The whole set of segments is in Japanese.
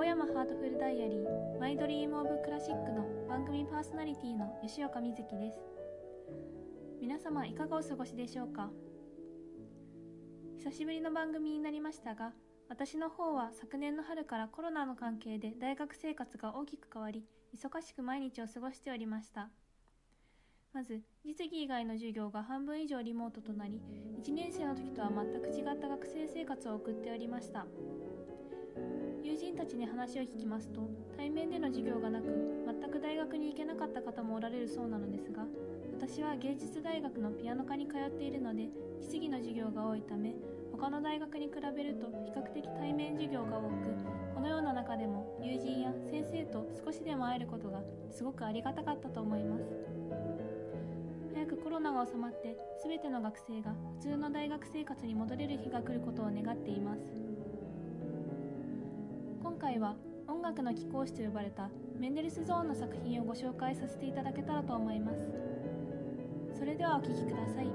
山ハートフルダイアリーマイドリームオブクラシックの番組パーソナリティの吉岡瑞希です。皆様いかがお過ごしでしょうか。久しぶりの番組になりましたが、私の方は昨年の春からコロナの関係で大学生活が大きく変わり、忙しく毎日を過ごしておりました。まず実技以外の授業が半分以上リモートとなり、1年生の時とは全く違った学生生活を送っておりました。友人たちに話を聞きますと、対面での授業がなく全く大学に行けなかった方もおられるそうなのですが、私は芸術大学のピアノ科に通っているので、実技の授業が多いため、他の大学に比べると比較的対面授業が多く、このような中でも友人や先生と少しでも会えることがすごくありがたかったと思います。早くコロナが収まって全ての学生が普通の大学生活に戻れる日が来ることを願っています。今回は音楽の貴公子と呼ばれたメンデルスゾーンの作品をご紹介させていただけたらと思います。それではお聴きください。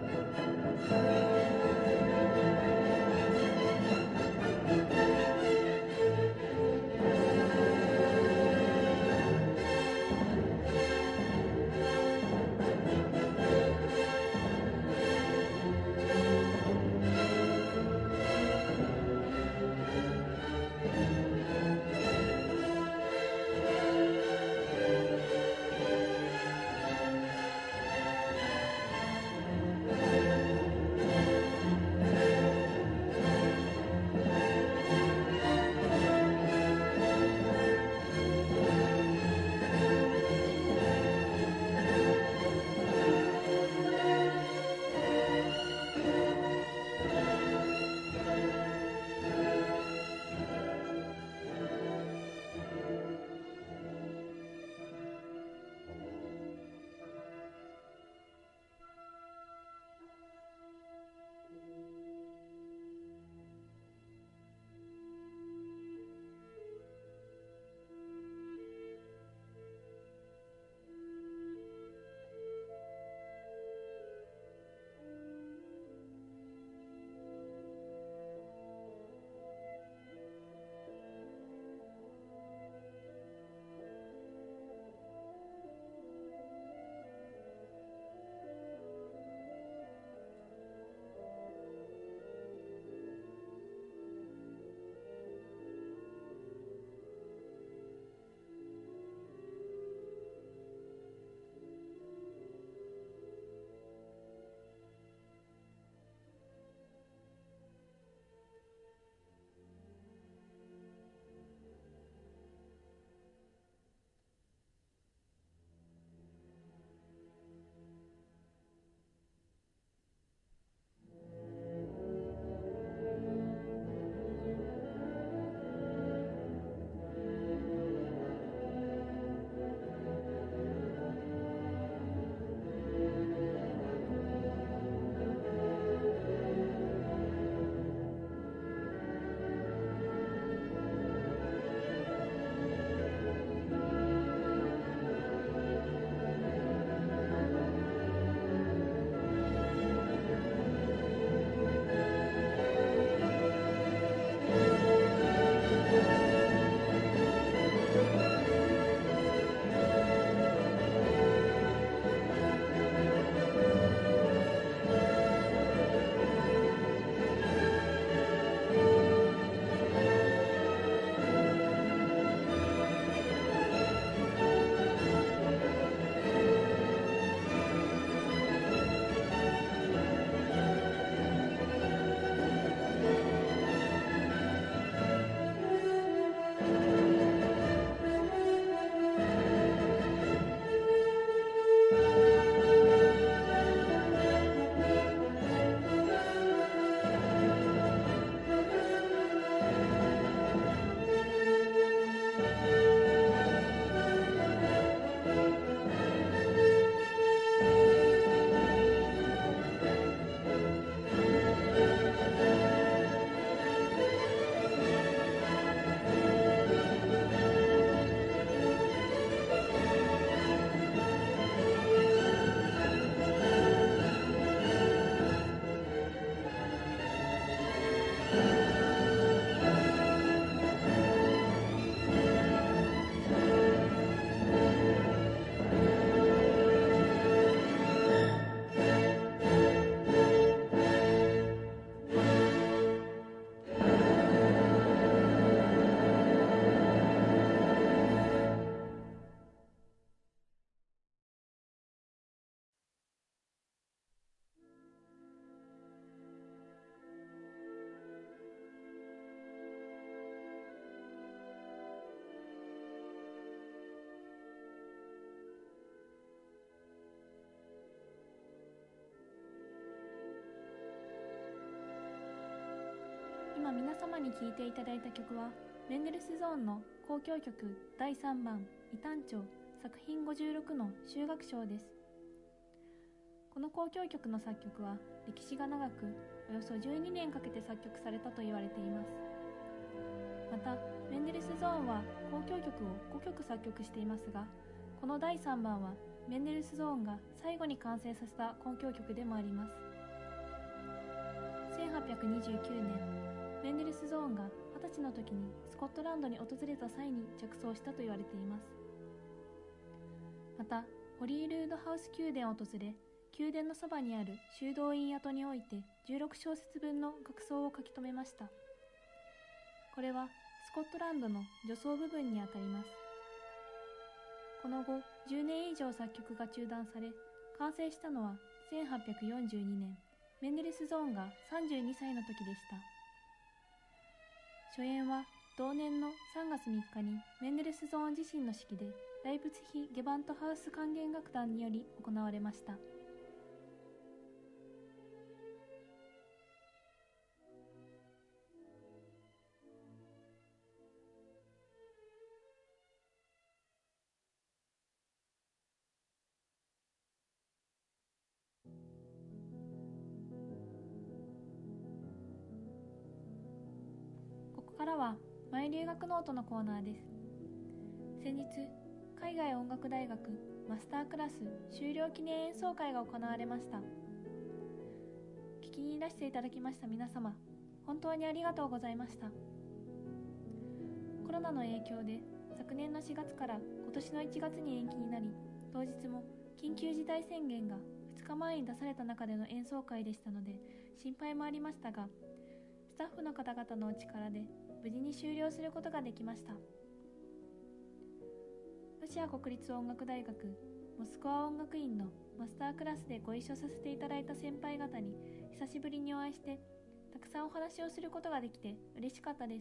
今皆様に聴いていただいた曲はメンデルスゾーンの交響曲第3番異端調作品56の修楽章です。この交響曲の作曲は歴史が長くおよそ12年かけて作曲されたと言われています。またメンデルスゾーンは交響曲を5曲作曲していますが、この第3番はメンデルスゾーンが最後に完成させた交響曲でもあります。 1829年、メンデルスゾーンが20歳の時にスコットランドに訪れた際に着想したと言われています。また、ホリールードハウス宮殿を訪れ、宮殿のそばにある修道院跡において16小節分の楽章を書き留めました。これはスコットランドの序奏部分にあたります。この後、10年以上作曲が中断され、完成したのは1842年、メンデルスゾーンが32歳の時でした。初演は同年の3月3日にメンデルスゾーン自身の指揮でライプツヒ・ゲバントハウス管弦楽団により行われました。ここからはマイ留学ノートのコーナーです。先日、海外音楽大学マスタークラス修了記念演奏会が行われました。聞きにいらしていただきました皆様、本当にありがとうございました。コロナの影響で昨年の4月から今年の1月に延期になり、当日も緊急事態宣言が2日前に出された中での演奏会でしたので心配もありましたが、スタッフの方々のお力で無事に終了することができました。ロシア国立音楽大学モスクワ音楽院のマスタークラスでご一緒させていただいた先輩方に久しぶりにお会いして、たくさんお話をすることができて嬉しかったです。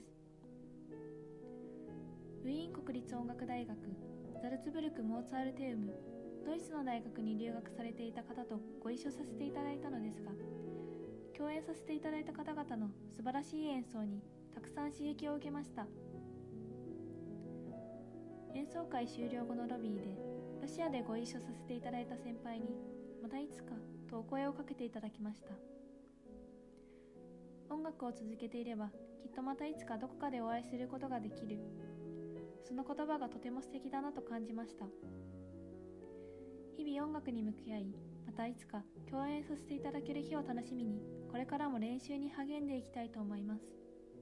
ウィーン国立音楽大学ザルツブルクモーツァルテウムドイツの大学に留学されていた方とご一緒させていただいたのですが、共演させていただいた方々の素晴らしい演奏にたくさん刺激を受けました。演奏会終了後のロビーでロシアでご一緒させていただいた先輩にまたいつかとお声をかけていただきました。音楽を続けていればきっとまたいつかどこかでお会いすることができる、その言葉がとても素敵だなと感じました。日々音楽に向き合い、またいつか共演させていただける日を楽しみに、これからも練習に励んでいきたいと思います。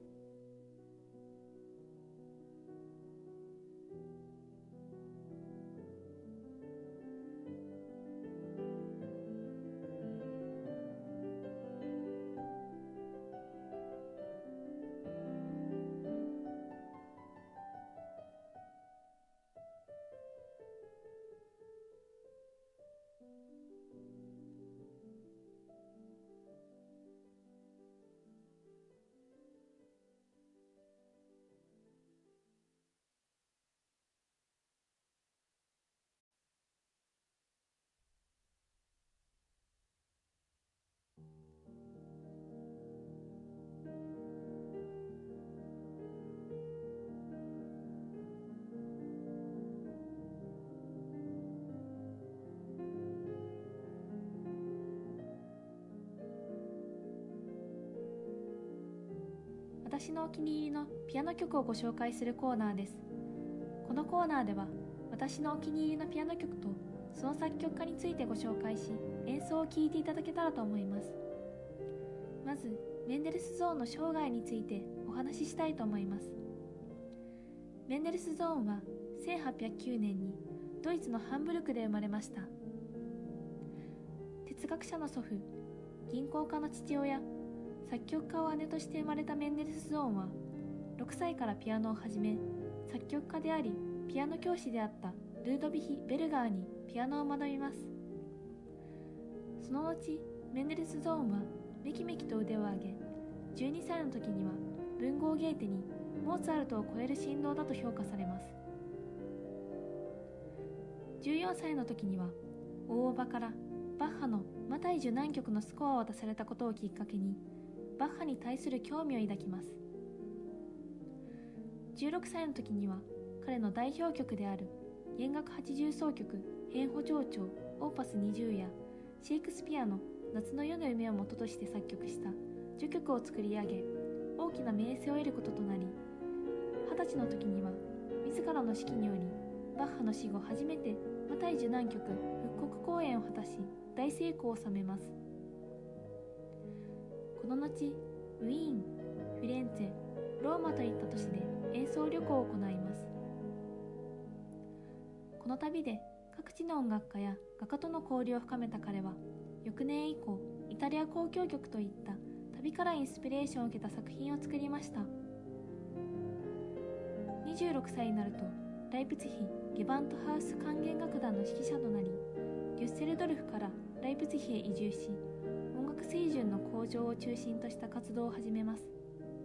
私のお気に入りのピアノ曲をご紹介するコーナーです。このコーナーでは私のお気に入りのピアノ曲とその作曲家についてご紹介し、演奏を聴いていただけたらと思います。まずメンデルスゾーンの生涯についてお話ししたいと思います。メンデルスゾーンは1809年にドイツのハンブルクで生まれました。哲学者の祖父、銀行家の父親、作曲家を姉として生まれたメンデルスゾーンは6歳からピアノを始め、作曲家でありピアノ教師であったルードヴィヒ・ベルガーにピアノを学びます。その後メンデルスゾーンはめきめきと腕を上げ、12歳の時には文豪ゲーテにモーツァルトを超える神童だと評価されます。14歳の時には大叔母からバッハのマタイ受難曲のスコアを渡されたことをきっかけにバッハに対する興味を抱きます。16歳の時には彼の代表曲である弦楽八重奏曲変歩上調オーパス20やシェイクスピアの夏の夜の夢を元として作曲した序曲を作り上げ、大きな名声を得ることとなり、20歳の時には自らの指揮によりバッハの死後初めてマタイ受難曲復刻公演を果たし大成功を収めます。この後ウィーン、フィレンツェ、ローマといった都市で演奏旅行を行います。この旅で各地の音楽家や画家との交流を深めた彼は、翌年以降イタリア交響曲といった旅からインスピレーションを受けた作品を作りました。26歳になるとライプツィヒ・ゲバントハウス管弦楽団の指揮者となり、デュッセルドルフからライプツィヒへ移住し、音楽水準の向上を中心とした活動を始めます。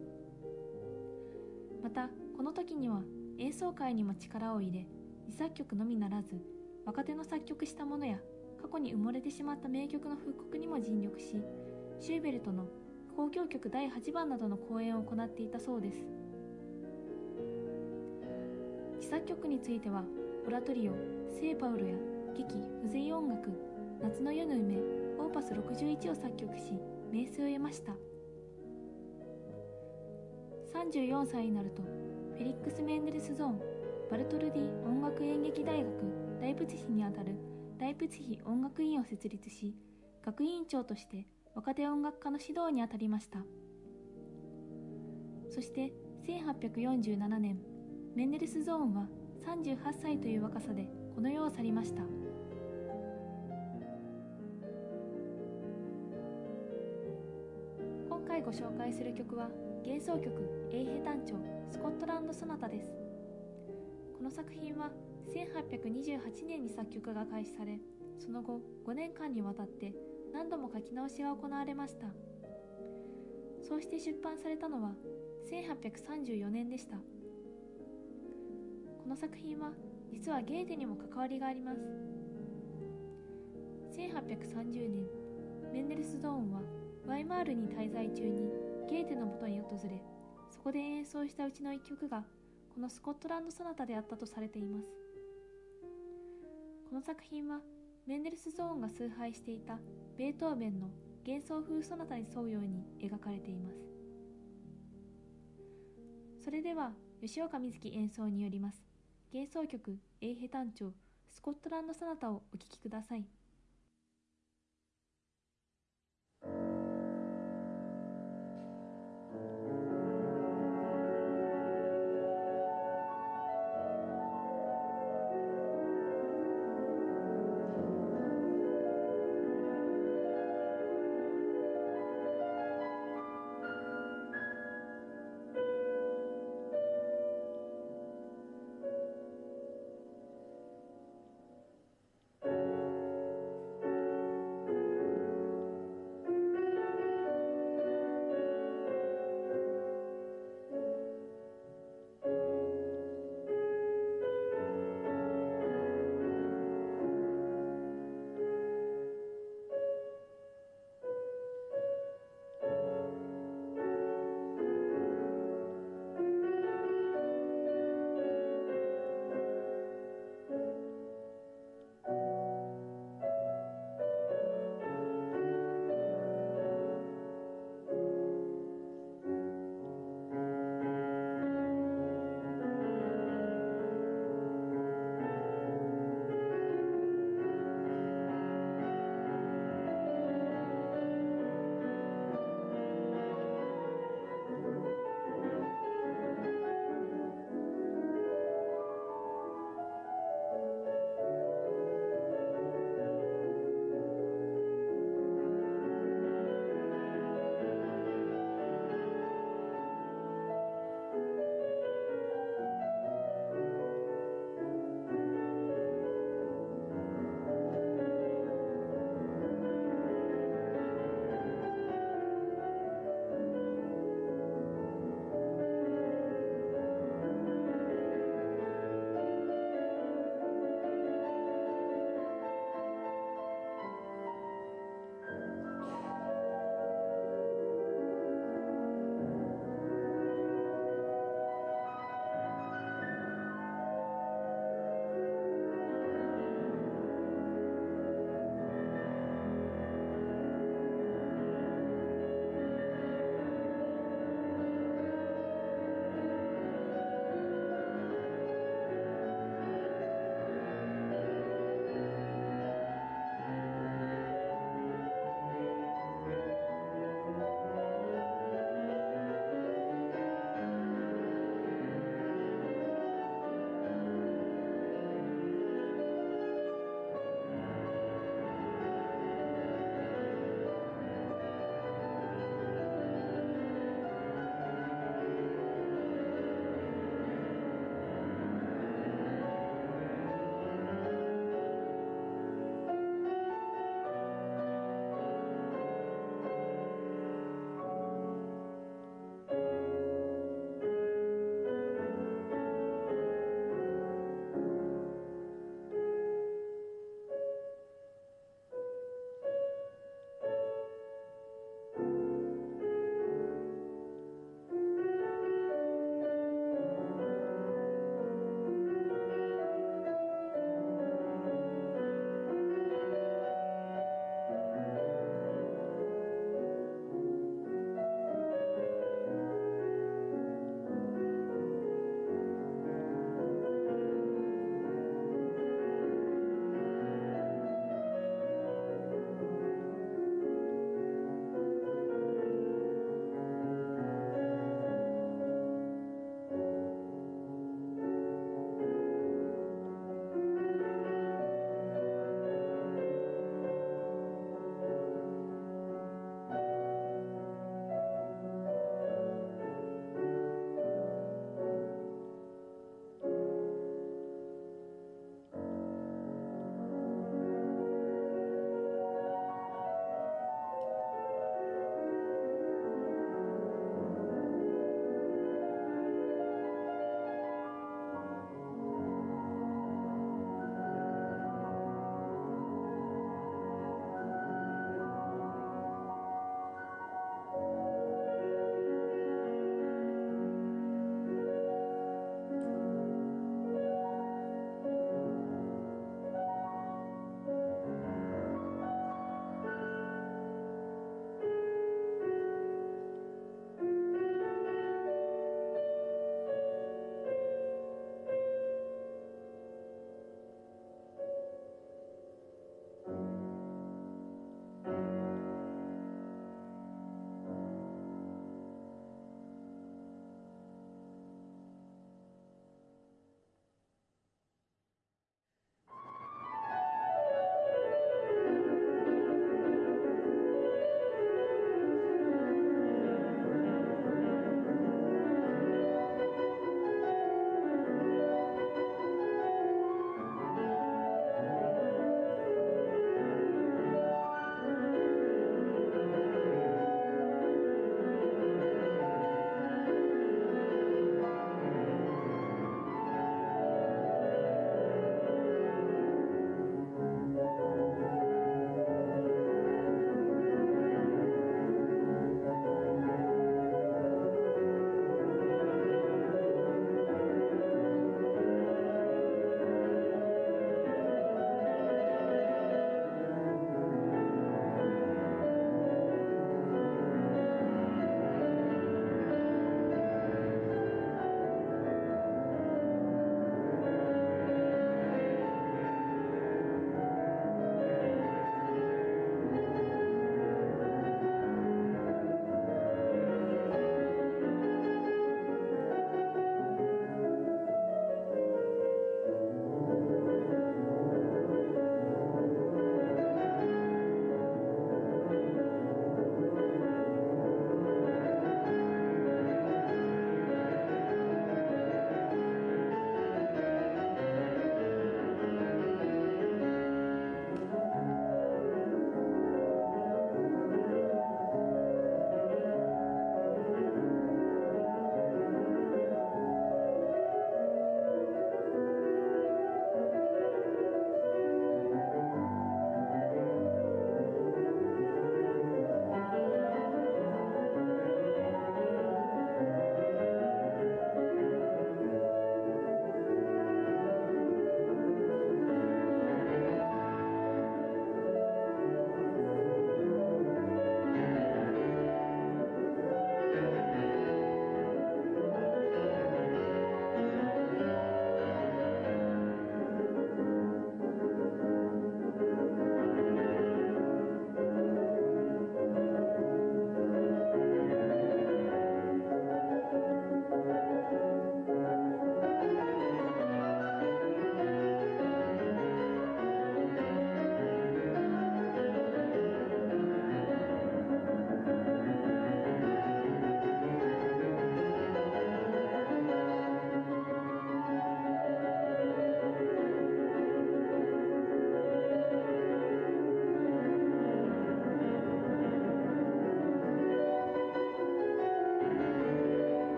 またこの時には演奏会にも力を入れ、自作曲のみならず若手の作曲したものや過去に埋もれてしまった名曲の復刻にも尽力し、シューベルトの交響曲第8番などの公演を行っていたそうです。自作曲についてはオラトリオ、聖パウロや劇、不随音楽、夏の夜の夢、オーパス61を作曲し名声を得ました。34歳になるとフェリックス・メンデルスゾーン、バルトルディ音楽演劇大学ライプツィヒにあたるライプツィヒ音楽院を設立し、学院長として若手音楽家の指導にあたりました。そして1847年、メンデルスゾーンは38歳という若さでこの世を去りました。今回ご紹介する曲は幻想曲エイヘ短調スコットランドソナタです。この作品は1828年に作曲が開始され、その後5年間にわたって何度も書き直しが行われました。そうして出版されたのは1834年でした。この作品は実はゲーテにも関わりがあります。1830年、メンデルスゾーンはワイマールに滞在中にゲーテのもとに訪れ、そこで演奏したうちの一曲がこのスコットランドソナタであったとされています。この作品はメンデルスゾーンが崇拝していたベートーベンの幻想風ソナタに沿うように描かれています。それでは吉岡瑞希演奏によります幻想曲エイヘ短調スコットランドソナタをお聴きください。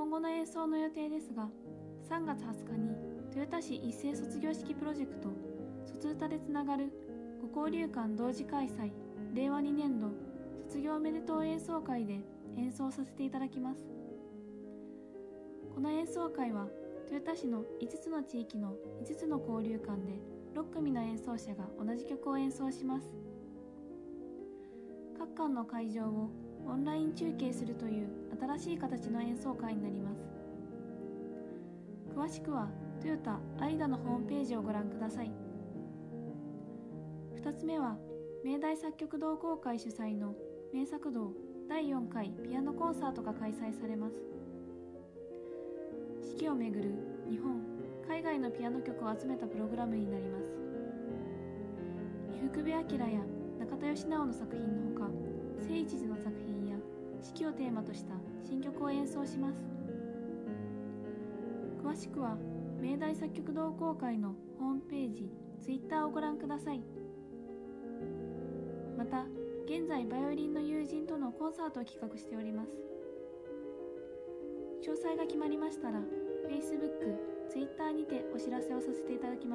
今後の演奏の予定ですが、3月20日に豊田市一斉卒業式プロジェクト卒歌でつながるご交流館同時開催令和2年度卒業おめでとう演奏会で演奏させていただきます。この演奏会は豊田市の5つの地域の5つの交流館で6組の演奏者が同じ曲を演奏します。各館の会場をオンライン中継するという新しい形の演奏会になります。詳しくはトヨタアイダのホームページをご覧ください。2つ目は明大作曲同好会主催の名作堂第4回ピアノコンサートが開催されます。四季をめぐる日本、海外のピアノ曲を集めたプログラムになります。伊福部明や中田喜直の作品のほか、聖一寺の作品や四季をテーマとした新曲を演奏します。詳しくは明大作曲同好会のホームページ、ツイッターをご覧ください。また、現在バイオリンの友人とのコンサートを企画しております。詳細が決まりましたら、Facebook、Twitter にてお知らせをさせていただきます。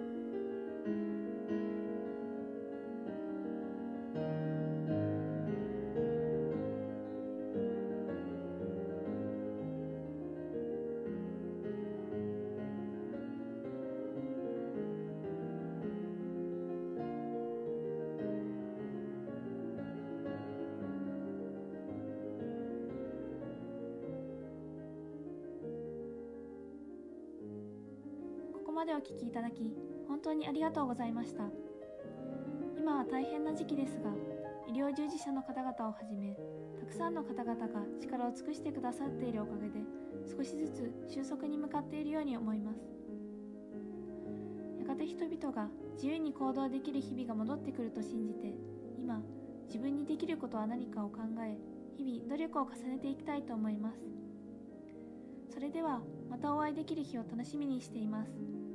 ここまでお聞きいただき、本当にありがとうございました。今は大変な時期ですが、医療従事者の方々をはじめ、たくさんの方々が力を尽くしてくださっているおかげで、少しずつ収束に向かっているように思います。やがて人々が自由に行動できる日々が戻ってくると信じて、今、自分にできることは何かを考え、日々努力を重ねていきたいと思います。それでは、またお会いできる日を楽しみにしています。